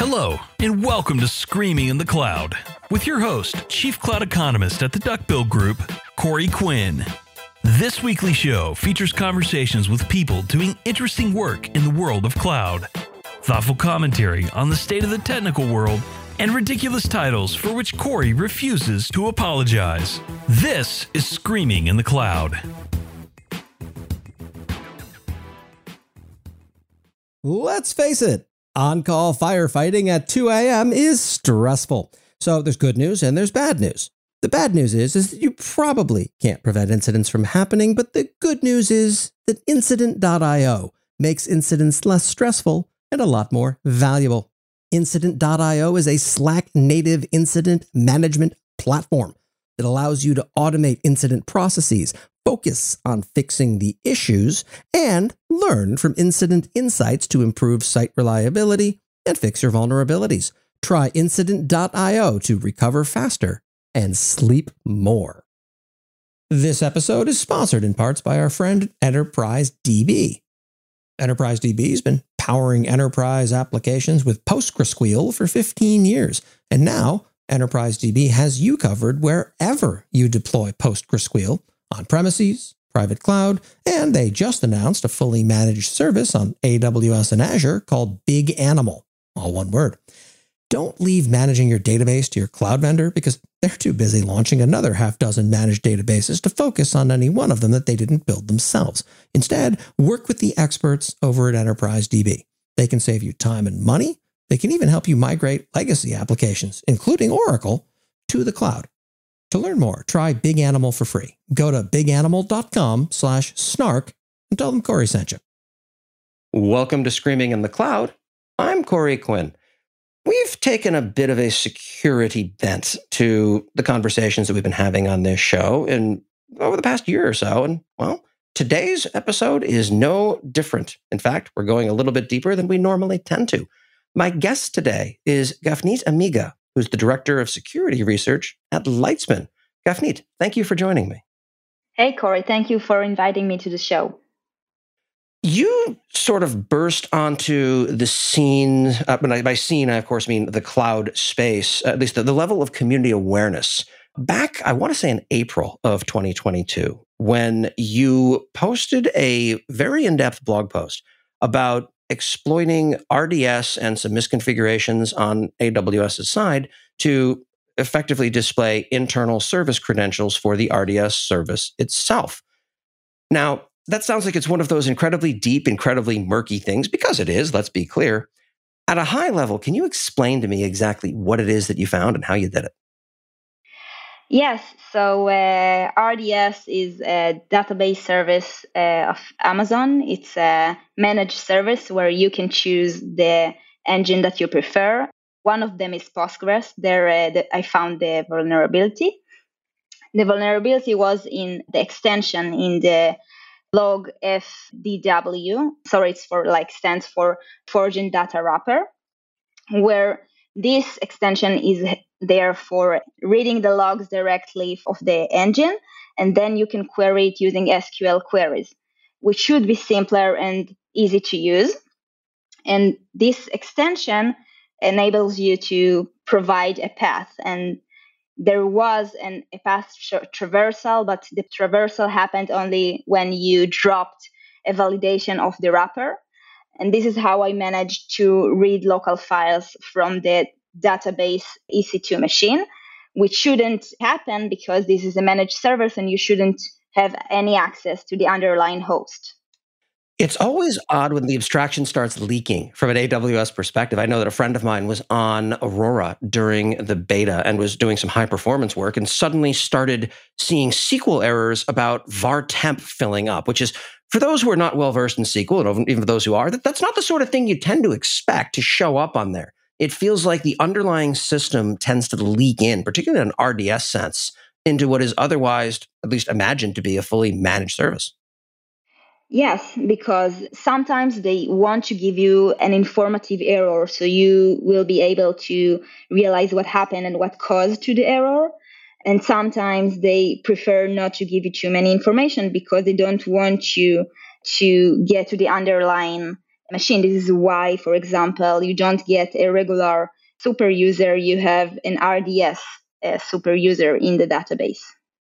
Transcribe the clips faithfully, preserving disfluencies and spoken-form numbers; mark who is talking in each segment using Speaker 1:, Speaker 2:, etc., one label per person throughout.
Speaker 1: Hello, and welcome to Screaming in the Cloud, with your host, Chief Cloud Economist at the Duckbill Group, Corey Quinn. This weekly show features conversations with people doing interesting work in the world of cloud, thoughtful commentary on the state of the technical world, and ridiculous titles for which Corey refuses to apologize. This is Screaming in the Cloud.
Speaker 2: Let's face it, on-call firefighting at two a.m. is stressful. So there's good news and there's bad news. The bad news is, is that you probably can't prevent incidents from happening, but the good news is that Incident dot io makes incidents less stressful and a lot more valuable. Incident dot io is a Slack-native incident management platform that allows you to automate incident processes, focus on fixing the issues, and learn from incident insights to improve site reliability and fix your vulnerabilities. Try Incident dot io to recover faster and sleep more. This episode is sponsored in parts by our friend Enterprise D B. Enterprise D B has been powering enterprise applications with PostgreSQL for fifteen years, and now Enterprise D B has you covered wherever you deploy PostgreSQL, on premises, private cloud, and they just announced a fully managed service on A W S and Azure called Big Animal, all one word. Don't leave managing your database to your cloud vendor because they're too busy launching another half dozen managed databases to focus on any one of them that they didn't build themselves. Instead, work with the experts over at Enterprise D B. They can save you time and money. They can even help you migrate legacy applications, including Oracle, to the cloud. To learn more, try Big Animal for free. Go to biganimal.com slash snark and tell them Corey sent you. Welcome to Screaming in the Cloud. I'm Corey Quinn. We've taken a bit of a security bent to the conversations that we've been having on this show in over the past year or so. And, well, today's episode is no different. In fact, we're going a little bit deeper than we normally tend to. My guest today is Gafneet Amiga, who's the Director of Security Research at Lightspeed. Gafneet, thank you for joining me.
Speaker 3: Hey, Corey. Thank you for inviting me to the show.
Speaker 2: You sort of burst onto the scene, uh, by, by scene, I of course mean the cloud space, at least the, the level of community awareness, back, I want to say in April of twenty twenty-two, when you posted a very in-depth blog post about exploiting R D S and some misconfigurations on AWS's side to effectively display internal service credentials for the R D S service itself. Now, that sounds like it's one of those incredibly deep, incredibly murky things, because it is, let's be clear. At a high level, can you explain to me exactly what it is that you found and how you did it?
Speaker 3: Yes, so uh, R D S is a database service uh, of Amazon. It's a managed service where you can choose the engine that you prefer. One of them is Postgres. There, uh, the, I found the vulnerability. The vulnerability was in the extension in the log F D W. Sorry, it's for like stands for Forging Data Wrapper, where this extension is there for reading the logs directly of the engine, and then you can query it using S Q L queries, which should be simpler and easy to use. And this extension enables you to provide a path. And there was an, a path tra- traversal, but the traversal happened only when you dropped a validation of the wrapper. And this is how I managed to read local files from the database E C two machine, which shouldn't happen because this is a managed service and you shouldn't have any access to the underlying host.
Speaker 2: It's always odd when the abstraction starts leaking from an A W S perspective. I know that a friend of mine was on Aurora during the beta and was doing some high performance work and suddenly started seeing S Q L errors about var temp filling up, which is, for those who are not well versed in S Q L, and even for those who are, that, that's not the sort of thing you tend to expect to show up on there. It feels like the underlying system tends to leak in, particularly in an R D S sense, into what is otherwise, at least imagined to be a fully managed service.
Speaker 3: Yes, because sometimes they want to give you an informative error, so you will be able to realize what happened and what caused to the error. And sometimes they prefer not to give you too many information because they don't want you to get to the underlying machine. This is why, for example, you don't get a regular super user, you have an R D S a super user in the database.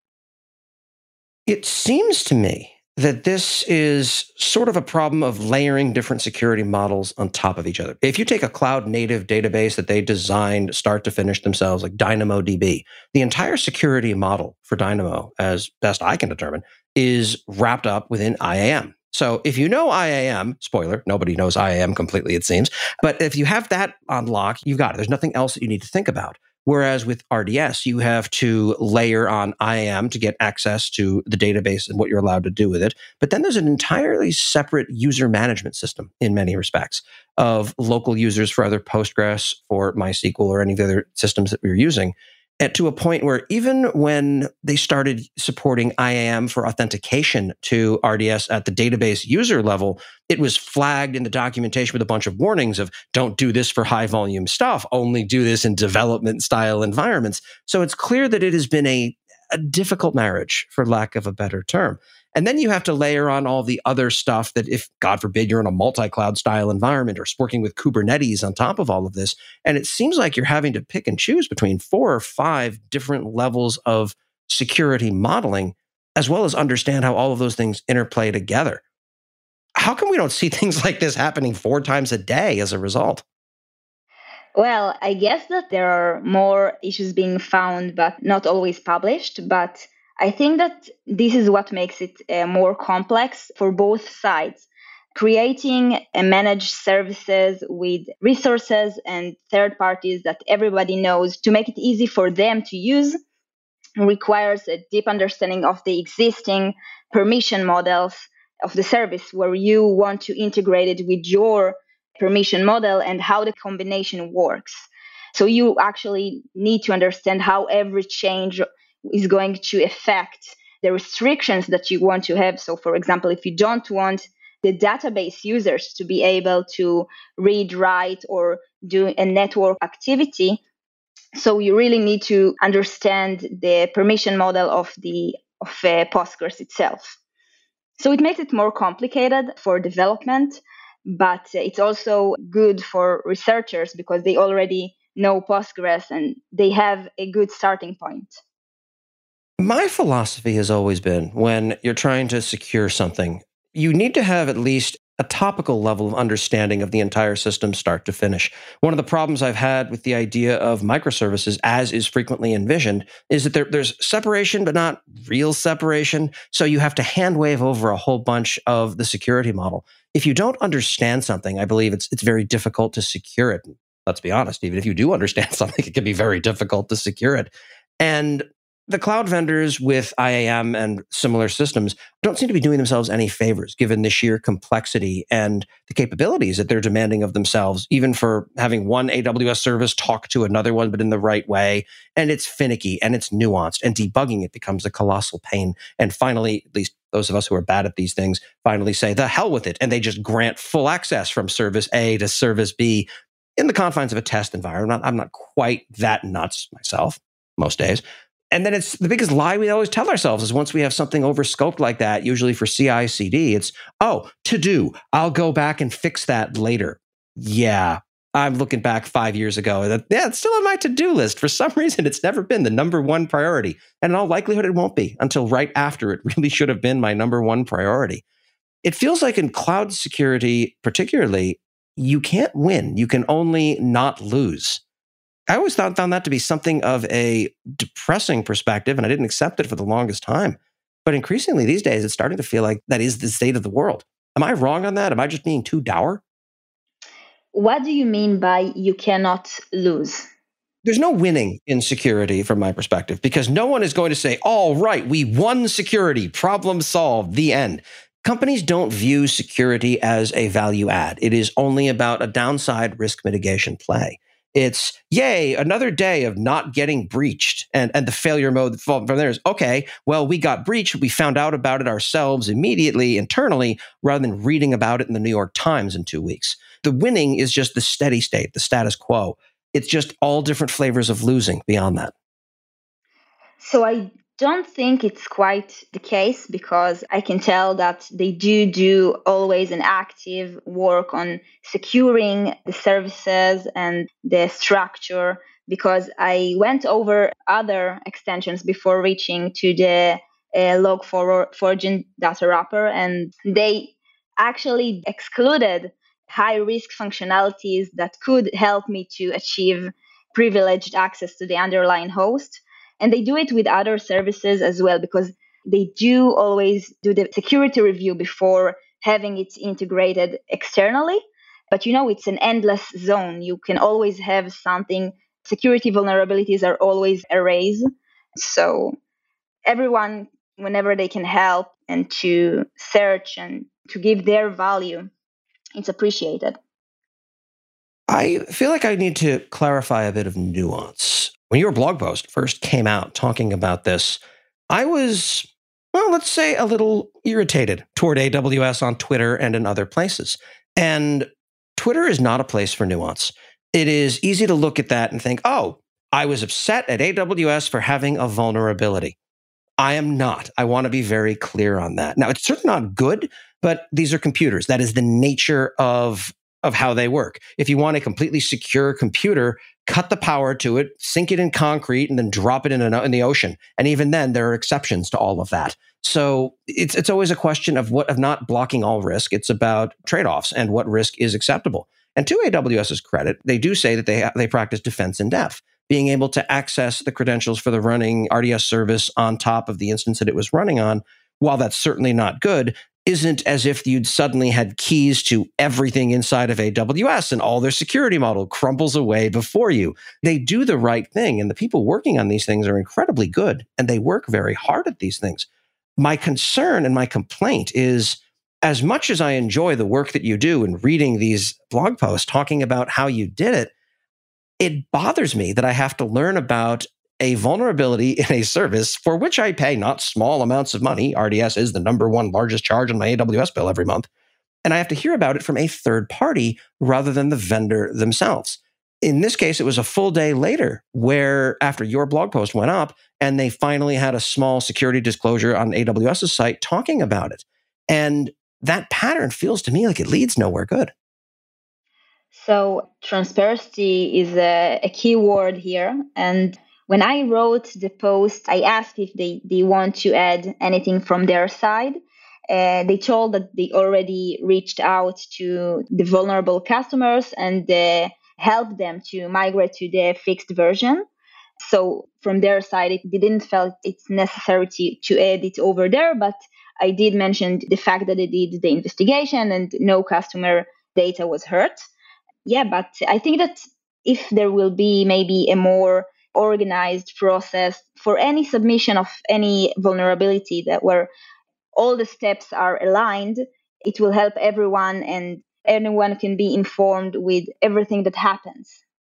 Speaker 2: It seems to me that this is sort of a problem of layering different security models on top of each other. If you take a cloud native database that they designed start to finish themselves, like DynamoDB, the entire security model for Dynamo, as best I can determine, is wrapped up within I A M. So if you know I A M, spoiler, nobody knows I A M completely, it seems, but if you have that on lock, you've got it. There's nothing else that you need to think about. Whereas with R D S, you have to layer on I A M to get access to the database and what you're allowed to do with it. But then there's an entirely separate user management system in many respects of local users for either Postgres or MySQL or any of the other systems that we were using. And to a point where even when they started supporting I A M for authentication to R D S at the database user level, it was flagged in the documentation with a bunch of warnings of don't do this for high volume stuff, only do this in development style environments. So it's clear that it has been a, a difficult marriage, for lack of a better term. And then you have to layer on all the other stuff that if, God forbid, you're in a multi-cloud style environment or working with Kubernetes on top of all of this. And it seems like you're having to pick and choose between four or five different levels of security modeling, as well as understand how all of those things interplay together. How come we don't see things like this happening four times a day as a result?
Speaker 3: Well, I guess that there are more issues being found, but not always published. But I think that this is what makes it uh, more complex for both sides. Creating a managed services with resources and third parties that everybody knows to make it easy for them to use requires a deep understanding of the existing permission models of the service, where you want to integrate it with your permission model and how the combination works. So you actually need to understand how every change is going to affect the restrictions that you want to have. So, for example, if you don't want the database users to be able to read, write, or do a network activity, so you really need to understand the permission model of the of uh, Postgres itself. So it makes it more complicated for development, but it's also good for researchers because they already know Postgres and they have a good starting point.
Speaker 2: My philosophy has always been when you're trying to secure something, you need to have at least a topical level of understanding of the entire system start to finish. One of the problems I've had with the idea of microservices, as is frequently envisioned, is that there, there's separation, but not real separation. So you have to hand wave over a whole bunch of the security model. If you don't understand something, I believe it's it's very difficult to secure it. Let's be honest, even if you do understand something, it can be very difficult to secure it. And the cloud vendors with I A M and similar systems don't seem to be doing themselves any favors, given the sheer complexity and the capabilities that they're demanding of themselves, even for having one A W S service talk to another one, but in the right way. And it's finicky and it's nuanced, and debugging it becomes a colossal pain. And finally, at least those of us who are bad at these things, finally say, the hell with it. And they just grant full access from service A to service B in the confines of a test environment. I'm not quite that nuts myself most days. And then it's the biggest lie we always tell ourselves is once we have something overscoped like that, usually for C I C D, it's, oh, to do, I'll go back and fix that later. Yeah, I'm looking back five years ago. That, yeah, it's still on my to-do list. For some reason, it's never been the number one priority. And in all likelihood, it won't be until right after it really should have been my number one priority. It feels like in cloud security, particularly, you can't win. You can only not lose. I always thought, found that to be something of a depressing perspective, and I didn't accept it for the longest time. But increasingly these days, it's starting to feel like that is the state of the world. Am I wrong on that? Am I just being too dour?
Speaker 3: What do you mean by you cannot lose?
Speaker 2: There's no winning in security from my perspective, because no one is going to say, all right, we won security, problem solved, the end. Companies don't view security as a value add. It is only about a downside risk mitigation play. It's, yay, another day of not getting breached. And, and the failure mode from there is, okay, well, we got breached. We found out about it ourselves immediately, internally, rather than reading about it in the New York Times in two weeks. The winning is just the steady state, the status quo. It's just all different flavors of losing beyond that.
Speaker 3: So I don't think it's quite the case because I can tell that they do do always an active work on securing the services and the structure, because I went over other extensions before reaching to the uh, log four j data wrapper, and they actually excluded high risk functionalities that could help me to achieve privileged access to the underlying host. And they do it with other services as well, because they do always do the security review before having it integrated externally. But you know, it's an endless zone. You can always have something. Security vulnerabilities are always erased. So everyone, whenever they can help and to search and to give their value, it's appreciated.
Speaker 2: I feel like I need to clarify a bit of nuance. When your blog post first came out talking about this, I was, well, let's say a little irritated toward A W S on Twitter and in other places. And Twitter is not a place for nuance. It is easy to look at that and think, oh, I was upset at A W S for having a vulnerability. I am not. I want to be very clear on that. Now, it's certainly not good, but these are computers. That is the nature of, of how they work. If you want a completely secure computer, cut the power to it, sink it in concrete, and then drop it in, an, in the ocean. And even then, there are exceptions to all of that. So it's it's always a question of what of not blocking all risk. It's about trade-offs and what risk is acceptable. And to AWS's credit, they do say that they ha- they practice defense in depth, being able to access the credentials for the running R D S service on top of the instance that it was running on. While that's certainly not good, isn't as if you'd suddenly had keys to everything inside of A W S and all their security model crumbles away before you. They do the right thing, and the people working on these things are incredibly good, and they work very hard at these things. My concern and my complaint is, as much as I enjoy the work that you do in reading these blog posts talking about how you did it, it bothers me that I have to learn about a vulnerability in a service for which I pay not small amounts of money. R D S is the number one largest charge on my A W S bill every month. And I have to hear about it from a third party rather than the vendor themselves. In this case, it was a full day later where after your blog post went up and they finally had a small security disclosure on AWS's site talking about it. And that pattern feels to me like it leads nowhere good.
Speaker 3: So transparency is a, a key word here. And when I wrote the post, I asked if they, they want to add anything from their side. Uh, they told that they already reached out to the vulnerable customers and uh, helped them to migrate to the fixed version. So from their side, it didn't felt it's necessary to, to add it over there, but I did mention the fact that they did the investigation and no customer data was hurt. Yeah, but I think that if there will be maybe a more organized process for any submission of any vulnerability that where all the steps are aligned, it will help everyone and anyone can be informed with everything that happens.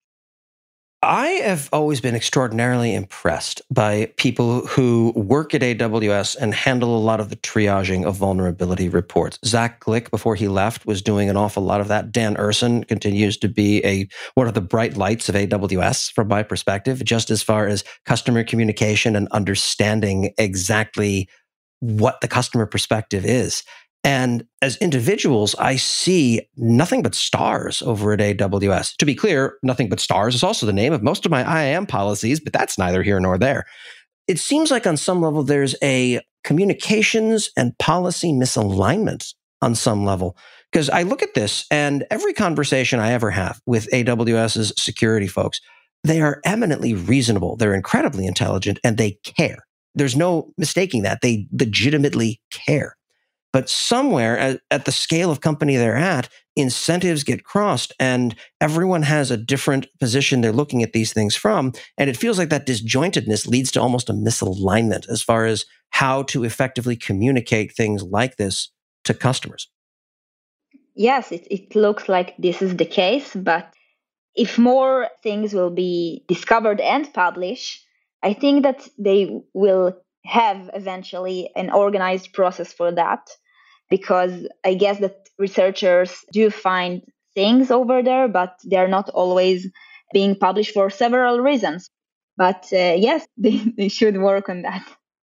Speaker 2: I have always been extraordinarily impressed by people who work at A W S and handle a lot of the triaging of vulnerability reports. Zach Glick, before he left, was doing an awful lot of that. Dan Urson continues to be a one of the bright lights of A W S from my perspective, just as far as customer communication and understanding exactly what the customer perspective is. And as individuals, I see nothing but stars over at A W S. To be clear, nothing but stars is also the name of most of my I A M policies, but that's neither here nor there. It seems like on some level, there's a communications and policy misalignment on some level. Because I look at this and every conversation I ever have with AWS's security folks, they are eminently reasonable. They're incredibly intelligent and they care. There's no mistaking that. They legitimately care. But somewhere at, at the scale of company they're at, incentives get crossed and everyone has a different position they're looking at these things from. And it feels like that disjointedness leads to almost a misalignment as far as how to effectively communicate things like this to customers.
Speaker 3: Yes, it, it looks like this is the case, but if more things will be discovered and published, I think that they will have eventually an organized process for that. Because I guess that researchers do find things over there, but they're not always being published for several reasons. But uh, yes, they, they should work on that.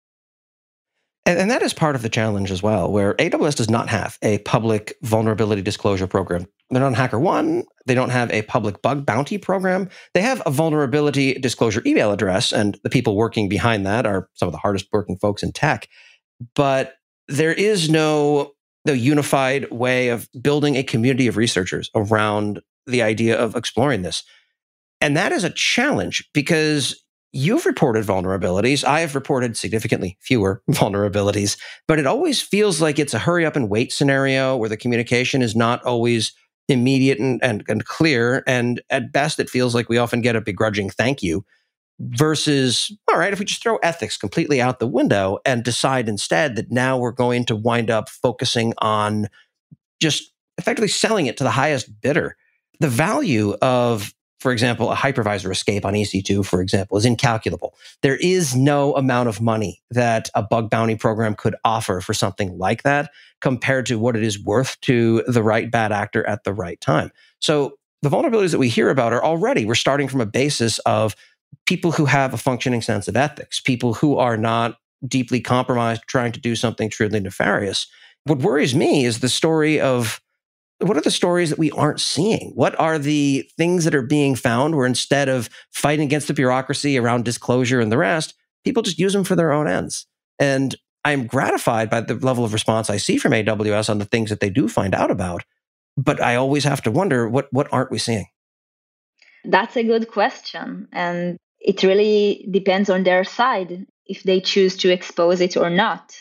Speaker 4: And, and that is part of the challenge as well, where A W S does not have a public vulnerability disclosure program. They're not HackerOne. They don't have a public bug bounty program. They have a vulnerability disclosure email address, and the people working behind that are some of the hardest working folks in tech. But there is no, no unified way of building a community of researchers around the idea of exploring this. And that is a challenge because you've reported vulnerabilities. I have reported significantly fewer vulnerabilities, but it always feels like it's a hurry up and wait scenario where the communication is not always immediate and, and, and clear. And at best, it feels like we often get a begrudging thank you versus, all right, if we just throw ethics completely out the window and decide instead that now we're going to wind up focusing on just effectively selling it to the highest bidder. The value of, for example, a hypervisor escape on E C two, for example, is incalculable. There is no amount of money that a bug bounty program could offer for something like that compared to what it is worth to the right bad actor at the right time. So the vulnerabilities that we hear about are already, we're starting from a basis of people who have a functioning sense of ethics, people who are not deeply compromised, trying to do something truly nefarious. What worries me is the story of, what are the stories that we aren't seeing? What are the things that are being found where instead of fighting against the bureaucracy around disclosure and the rest, people just use them for their own ends? And I'm gratified by the level of response I see from A W S on the things that they do find out about. But I always have to wonder, what, what aren't we seeing?
Speaker 3: That's a good question. And it really depends on their side if they choose to expose it or not.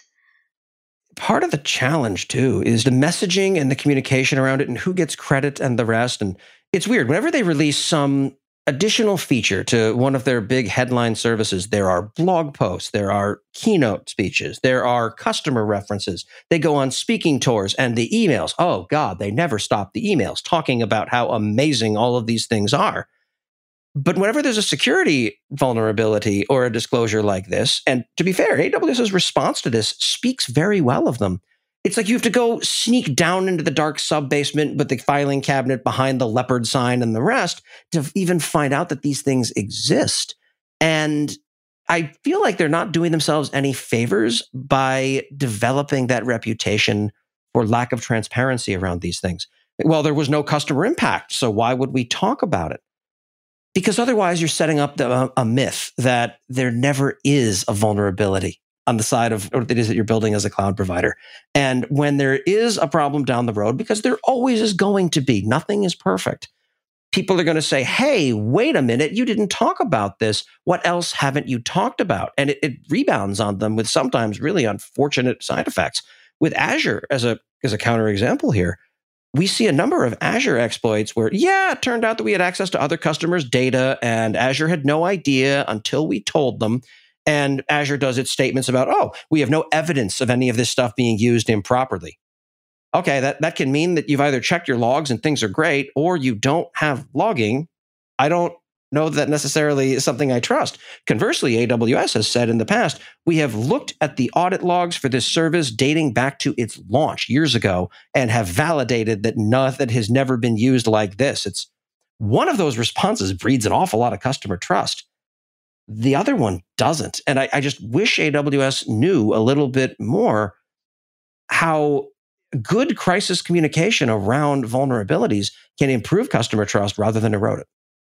Speaker 4: Part of the challenge, too, is the messaging and the communication around it and who gets credit and the rest. And it's weird. Whenever they release some additional feature to one of their big headline services, there are blog posts, there are keynote speeches, there are customer references. They go on speaking tours and the emails. Oh, God, they never stop the emails talking about how amazing all of these things are. But whenever there's a security vulnerability or a disclosure like this, and to be fair, AWS's response to this speaks very well of them. It's like you have to go sneak down into the dark sub-basement with the filing cabinet behind the leopard sign and the rest to even find out that these things exist. And I feel like they're not doing themselves any favors by developing that reputation for lack of transparency around these things. Well, there was no customer impact, so why would we talk about it? Because otherwise you're setting up the, a myth that there never is a vulnerability on the side of what it is that you're building as a cloud provider. And when there is a problem down the road, because there always is going to be, nothing is perfect, people are going to say, hey, wait a minute, you didn't talk about this. What else haven't you talked about? And it, it rebounds on them with sometimes really unfortunate side effects. With Azure as a, as a counterexample here, we see a number of Azure exploits where, yeah, it turned out that we had access to other customers' data and Azure had no idea until we told them. And Azure does its statements about, oh, we have no evidence of any of this stuff being used improperly. Okay, that, that can mean that you've either checked your logs and things are great, or you don't have logging. I don't know that necessarily is something I trust. Conversely, A W S has said in the past, we have looked at the audit logs for this service dating back to its launch years ago and have validated that nothing has never been used like this. It's one of those responses breeds an awful lot of customer trust. The other one doesn't. And I, I just wish A W S knew a little bit more how good crisis communication around vulnerabilities can improve customer trust rather than erode it.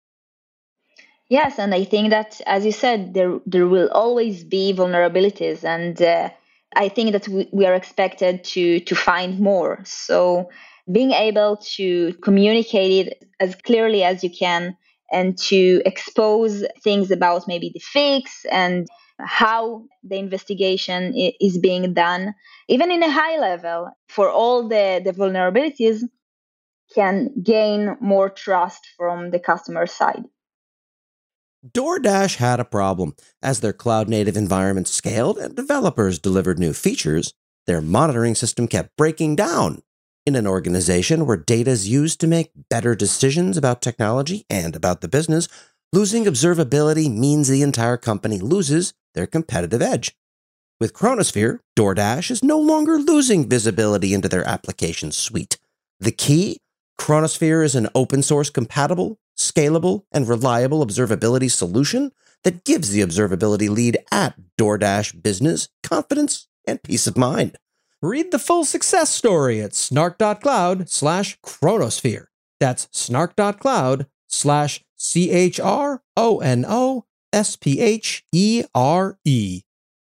Speaker 3: Yes, and I think that, as you said, there there will always be vulnerabilities, and uh, I think that we, we are expected to to find more. So being able to communicate it as clearly as you can and to expose things about maybe the fix and how the investigation is being done, even in a high level, for all the, the vulnerabilities, can gain more trust from the customer side.
Speaker 2: DoorDash had a problem. As their cloud-native environment scaled and developers delivered new features, their monitoring system kept breaking down. In an organization where data is used to make better decisions about technology and about the business, losing observability means the entire company loses their competitive edge. With Chronosphere, DoorDash is no longer losing visibility into their application suite. The key? Chronosphere is an open-source compatible, scalable, and reliable observability solution that gives the observability lead at DoorDash business confidence and peace of mind. Read the full success story at snark.cloud slash chronosphere. That's snark.cloud slash C H R O N O S P H E R E.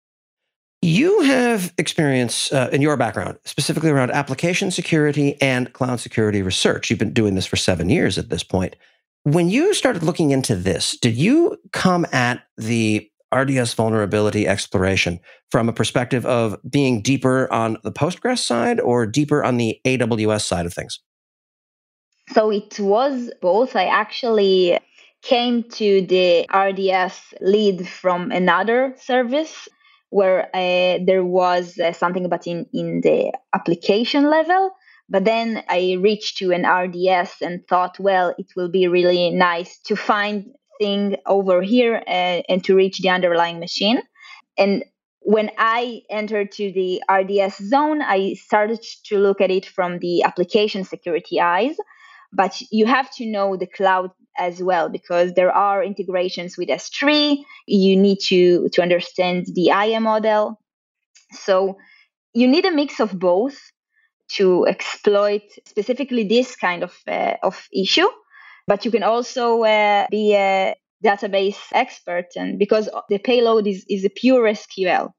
Speaker 4: You have experience uh, in your background, specifically around application security and cloud security research. You've been doing this for seven years at this point. When you started looking into this, did you come at the R D S vulnerability exploration from a perspective of being deeper on the Postgres side or deeper on the A W S side of things?
Speaker 3: So it was both. I actually came to the R D S lead from another service where uh, there was uh, something about in, in the application level. But then I reached to an R D S and thought, well, it will be really nice to find thing over here uh, and to reach the underlying machine. And when I entered to the R D S zone, I started to look at it from the application security eyes. But you have to know the cloud as well, because there are integrations with S three. You need to, to understand the I A M model. So you need a mix of both to exploit specifically this kind of uh, of issue. But you can also uh, be a database expert, and because the payload is, is a pure S Q L.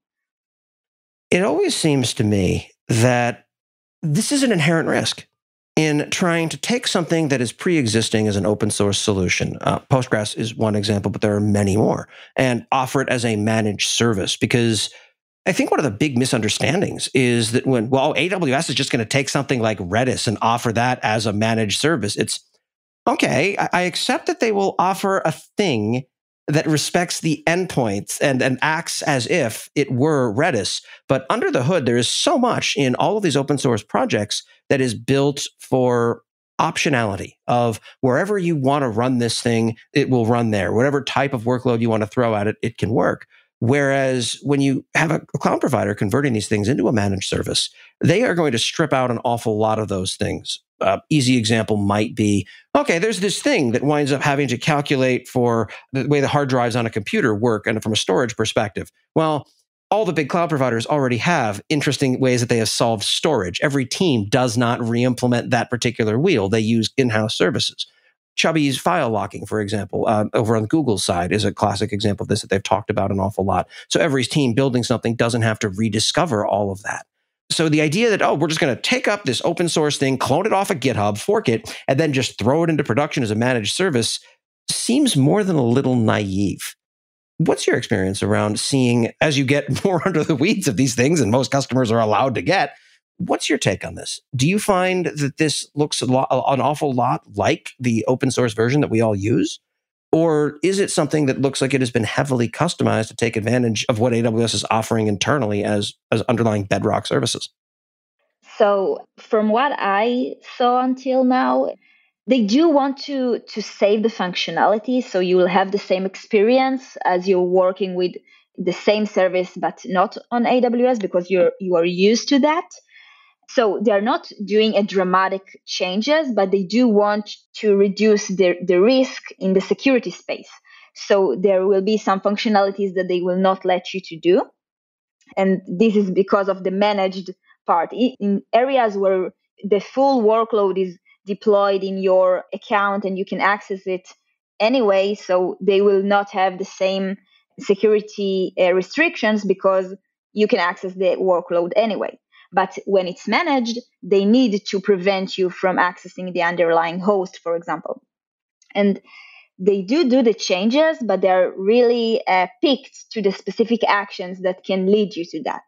Speaker 4: It always seems to me that this is an inherent risk in trying to take something that is pre-existing as an open source solution. Uh, Postgres is one example, but there are many more, and offer it as a managed service. Because I think one of the big misunderstandings is that when, well, A W S is just going to take something like Redis and offer that as a managed service. It's, okay, I accept that they will offer a thing that respects the endpoints and, and acts as if it were Redis. But under the hood, there is so much in all of these open source projects that is built for optionality of wherever you want to run this thing, it will run there. Whatever type of workload you want to throw at it, it can work. Whereas when you have a cloud provider converting these things into a managed service, they are going to strip out an awful lot of those things. Uh, easy example might be, okay, there's this thing that winds up having to calculate for the way the hard drives on a computer work and from a storage perspective. Well, all the big cloud providers already have interesting ways that they have solved storage. Every team does not re-implement that particular wheel. They use in-house services. Chubby's file locking, for example, uh, over on Google's side is a classic example of this that they've talked about an awful lot. So every team building something doesn't have to rediscover all of that. So the idea that, oh, we're just going to take up this open source thing, clone it off of GitHub, fork it, and then just throw it into production as a managed service seems more than a little naive. What's your experience around seeing, as you get more under the weeds of these things, and most customers are allowed to get, what's your take on this? Do you find that this looks a lot, an awful lot like the open source version that we all use? Or is it something that looks like it has been heavily customized to take advantage of what A W S is offering internally as, as underlying bedrock services?
Speaker 3: So from what I saw until now, they do want to, to save the functionality. So you will have the same experience as you're working with the same service, but not on A W S because you're you are used to that. So they're not doing a dramatic changes, but they do want to reduce the, the risk in the security space. So there will be some functionalities that they will not let you to do. And this is because of the managed part. In areas where the full workload is deployed in your account and you can access it anyway, so they will not have the same security uh, restrictions because you can access the workload anyway. But when it's managed, they need to prevent you from accessing the underlying host, for example. And they do do the changes, but they're really uh, picked to the specific actions that can lead you to that.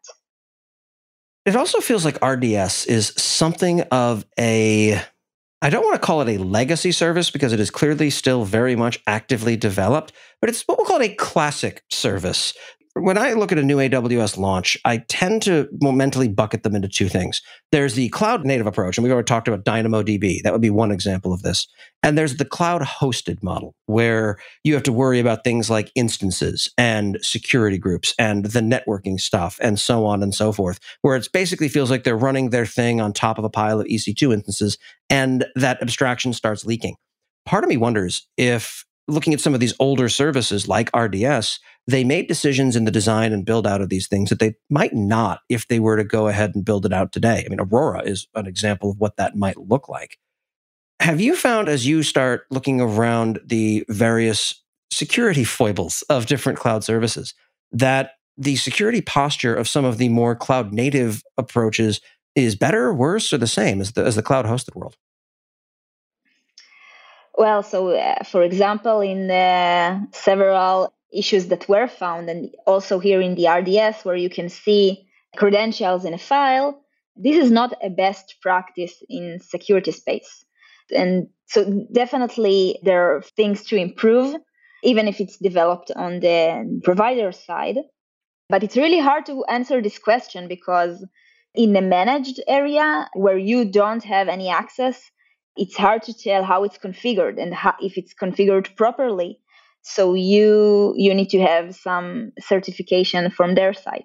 Speaker 4: It also feels like R D S is something of a, I don't want to call it a legacy service because it is clearly still very much actively developed, but it's what we'll call a classic service. When I look at a new A W S launch, I tend to mentally bucket them into two things. There's the cloud native approach, and we've already talked about DynamoDB. That would be one example of this. And there's the cloud hosted model, where you have to worry about things like instances and security groups and the networking stuff and so on and so forth, where it basically feels like they're running their thing on top of a pile of E C two instances, and that abstraction starts leaking. Part of me wonders if looking at some of these older services like R D S, they made decisions in the design and build out of these things that they might not if they were to go ahead and build it out today. I mean, Aurora is an example of what that might look like. Have you found, as you start looking around the various security foibles of different cloud services, that the security posture of some of the more cloud native approaches is better, worse, or the same as the, as the cloud hosted world?
Speaker 3: Well, so uh, for example, in uh, several issues that were found, and also here in the R D S where you can see credentials in a file, this is not a best practice in security space. And so definitely there are things to improve, even if it's developed on the provider side. But it's really hard to answer this question because in the managed area where you don't have any access, it's hard to tell how it's configured and how, if it's configured properly. So you you need to have some certification from their side.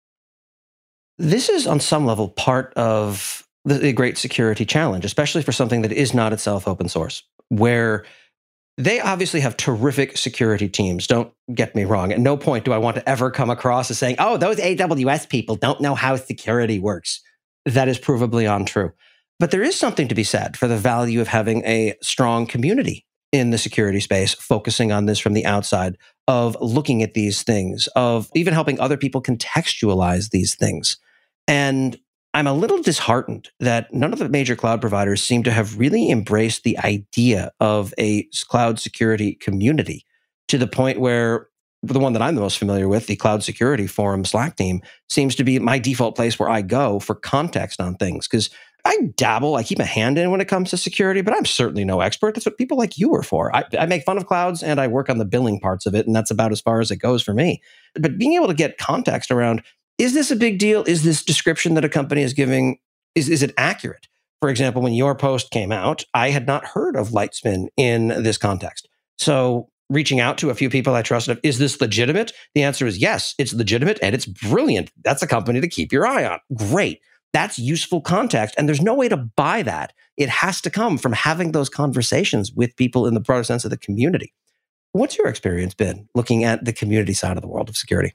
Speaker 4: This is on some level part of the, the great security challenge, especially for something that is not itself open source, where they obviously have terrific security teams. Don't get me wrong. At no point do I want to ever come across as saying, oh, those A W S people don't know how security works. That is provably untrue. But there is something to be said for the value of having a strong community in the security space, focusing on this from the outside, of looking at these things, of even helping other people contextualize these things. And I'm a little disheartened that none of the major cloud providers seem to have really embraced the idea of a cloud security community to the point where the one that I'm the most familiar with, the Cloud Security Forum Slack team, seems to be my default place where I go for context on things. Because I dabble, I keep a hand in when it comes to security, but I'm certainly no expert. That's what people like you are for. I, I make fun of clouds and I work on the billing parts of it, and that's about as far as it goes for me. But being able to get context around, is this a big deal? Is this description that a company is giving, is, is it accurate? For example, when your post came out, I had not heard of Lightspin in this context. So reaching out to a few people I trusted, is this legitimate? The answer is yes, it's legitimate and it's brilliant. That's a company to keep your eye on. Great. That's useful context. And there's no way to buy that. It has to come from having those conversations with people in the broader sense of the community. What's your experience been looking at the community side of the world of security?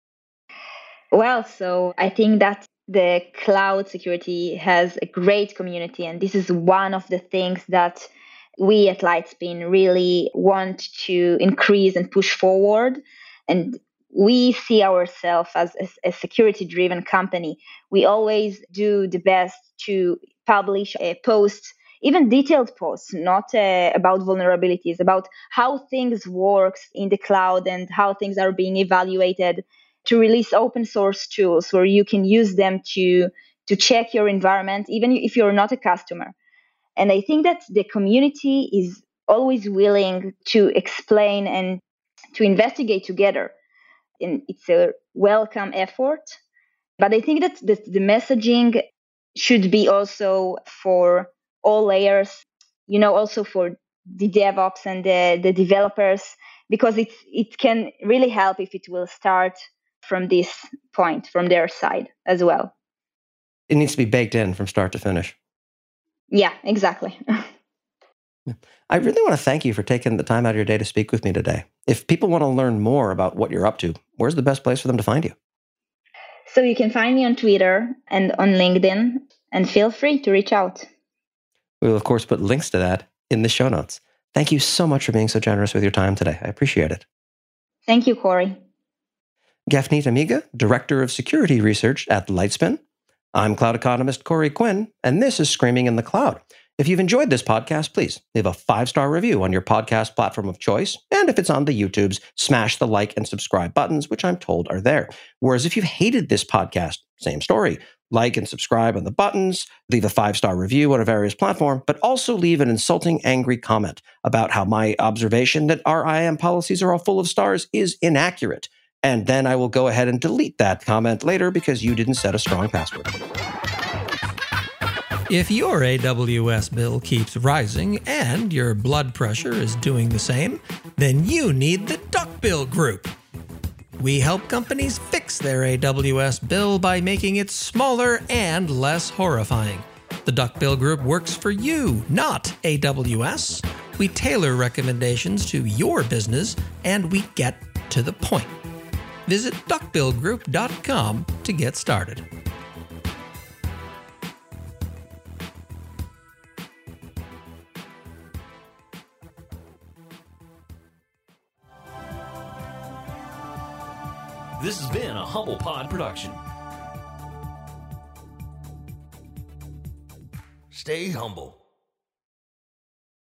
Speaker 3: Well, so I think that the cloud security has a great community. And this is one of the things that we at Lightspin really want to increase and push forward. And we see ourselves as a, a security-driven company. We always do the best to publish a post, even detailed posts, not uh, about vulnerabilities, about how things work in the cloud and how things are being evaluated, to release open source tools where you can use them to, to check your environment, even if you're not a customer. And I think that the community is always willing to explain and to investigate together. And it's a welcome effort. But I think that the, the messaging should be also for all layers, you know, also for the DevOps and the, the developers, because it's, it can really help if it will start from this point, from their side as well.
Speaker 4: It needs to be baked in from start to finish.
Speaker 3: Yeah, exactly.
Speaker 4: I really want to thank you for taking the time out of your day to speak with me today. If people want to learn more about what you're up to, where's the best place for them to find you?
Speaker 3: So you can find me on Twitter and on LinkedIn, and feel free to reach out.
Speaker 4: We will, of course, put links to that in the show notes. Thank you so much for being so generous with your time today. I appreciate it.
Speaker 3: Thank you, Corey.
Speaker 4: Gafnit Amiga, Director of Security Research at Lightspin. I'm cloud economist Corey Quinn, and this is Screaming in the Cloud. If you've enjoyed this podcast, please leave a five-star review on your podcast platform of choice. And if it's on the YouTubes, smash the like and subscribe buttons, which I'm told are there. Whereas if you've hated this podcast, same story. Like and subscribe on the buttons, leave a five-star review on a various platform, but also leave an insulting, angry comment about how my observation that our I A M policies are all full of stars is inaccurate. And then I will go ahead and delete that comment later because you didn't set a strong password.
Speaker 5: If your A W S bill keeps rising and your blood pressure is doing the same, then you need the Duckbill Group. We help companies fix their A W S bill by making it smaller and less horrifying. The Duckbill Group works for you, not A W S. We tailor recommendations to your business, and we get to the point. Visit duck bill group dot com to get started.
Speaker 1: This has been a Humble Pod production. Stay humble.